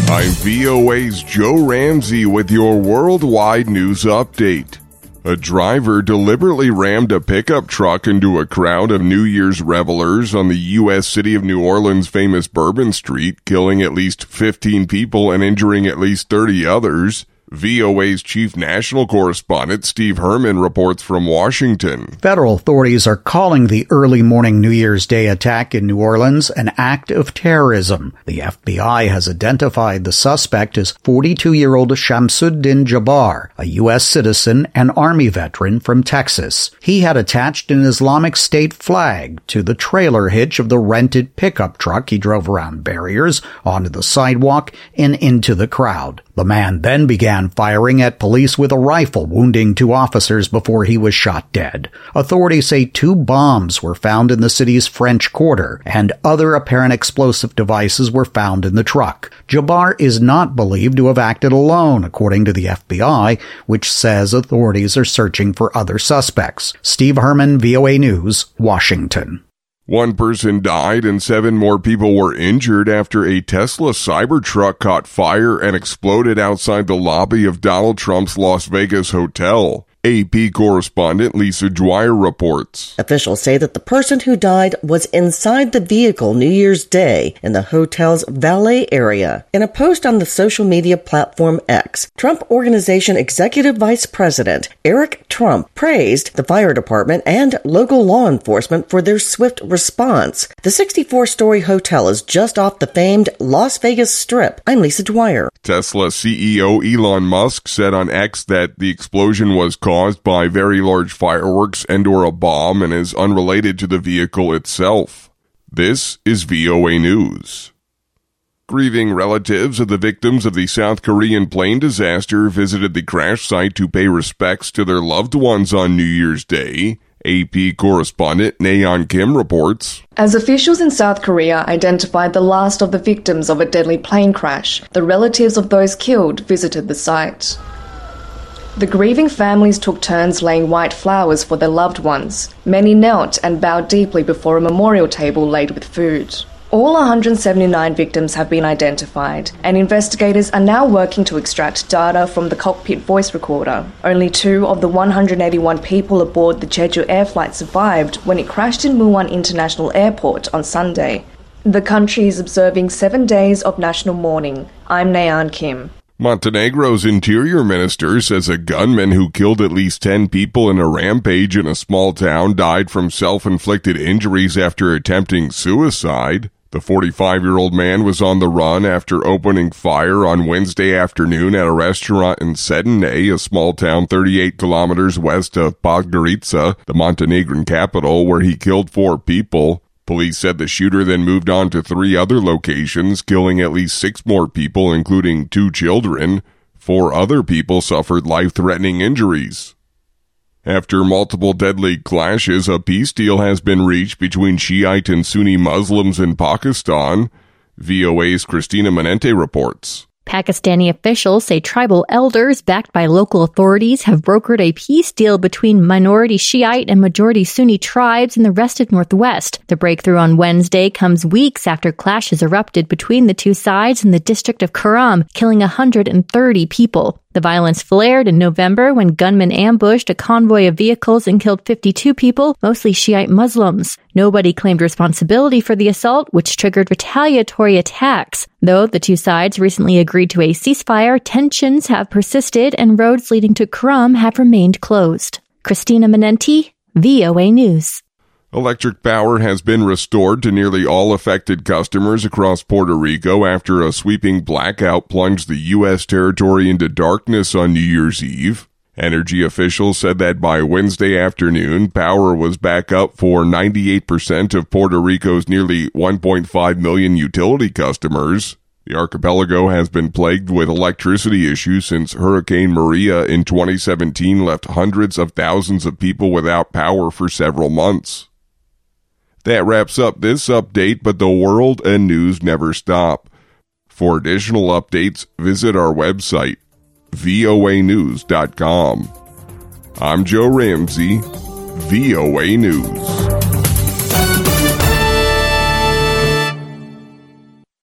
I'm VOA's Joe Ramsey with your worldwide news update. A driver deliberately rammed a pickup truck into a crowd of New Year's revelers on the U.S. city of New Orleans' famous Bourbon Street, killing at least 15 people and injuring at least 30 others. VOA's chief national correspondent Steve Herman reports from Washington. Federal authorities are calling the early morning New Year's Day attack in New Orleans an act of terrorism. The FBI has identified the suspect as 42-year-old Shamsuddin Jabbar, a U.S. citizen and Army veteran from Texas. He had attached an Islamic State flag to the trailer hitch of the rented pickup truck he drove around barriers, onto the sidewalk, and into the crowd. The man then began firing at police with a rifle, wounding 2 officers before he was shot dead. Authorities say 2 bombs were found in the city's French Quarter, and other apparent explosive devices were found in the truck. Jabbar is not believed to have acted alone, according to the FBI, which says authorities are searching for other suspects. Steve Herman, VOA News, Washington. 1 person died and 7 more people were injured after a Tesla Cybertruck caught fire and exploded outside the lobby of Donald Trump's Las Vegas hotel. AP correspondent Lisa Dwyer reports. Officials say that the person who died was inside the vehicle New Year's Day in the hotel's valet area. In a post on the social media platform X, Trump Organization Executive Vice President Eric Trump praised the fire department and local law enforcement for their swift response. The 64-story hotel is just off the famed Las Vegas Strip. I'm Lisa Dwyer. Tesla CEO Elon Musk said on X that the explosion was caused by very large fireworks and/or a bomb and is unrelated to the vehicle itself. This is VOA News. Grieving relatives of the victims of the South Korean plane disaster visited the crash site to pay respects to their loved ones on New Year's Day. AP correspondent Nayeon Kim reports. As officials in South Korea identified the last of the victims of a deadly plane crash, the relatives of those killed visited the site. The grieving families took turns laying white flowers for their loved ones. Many knelt and bowed deeply before a memorial table laid with food. All 179 victims have been identified, and investigators are now working to extract data from the cockpit voice recorder. Only 2 of the 181 people aboard the Jeju Air flight survived when it crashed in Muwon International Airport on Sunday. The country is observing 7 days of national mourning. I'm Nayeon Kim. Montenegro's interior minister says a gunman who killed at least 10 people in a rampage in a small town died from self-inflicted injuries after attempting suicide. The 45-year-old man was on the run after opening fire on Wednesday afternoon at a restaurant in Sedene, a small town 38 kilometers west of Podgorica, the Montenegrin capital, where he killed 4 people. Police said the shooter then moved on to 3 other locations, killing at least 6 more people, including 2 children. 4 other people suffered life-threatening injuries. After multiple deadly clashes, a peace deal has been reached between Shiite and Sunni Muslims in Pakistan. VOA's Christina Manente reports. Pakistani officials say tribal elders, backed by local authorities, have brokered a peace deal between minority Shiite and majority Sunni tribes in the wrested northwest. The breakthrough on Wednesday comes weeks after clashes erupted between the 2 sides in the district of Kuram, killing 130 people. The violence flared in November when gunmen ambushed a convoy of vehicles and killed 52 people, mostly Shiite Muslims. Nobody claimed responsibility for the assault, which triggered retaliatory attacks. Though the 2 sides recently agreed to a ceasefire, tensions have persisted and roads leading to Kuram have remained closed. Christina Manenti, VOA News. Electric power has been restored to nearly all affected customers across Puerto Rico after a sweeping blackout plunged the U.S. territory into darkness on New Year's Eve. Energy officials said that by Wednesday afternoon, power was back up for 98% of Puerto Rico's nearly 1.5 million utility customers. The archipelago has been plagued with electricity issues since Hurricane Maria in 2017 left hundreds of thousands of people without power for several months. That wraps up this update, but the world and news never stop. For additional updates, visit our website, voanews.com. I'm Joe Ramsey, VOA News.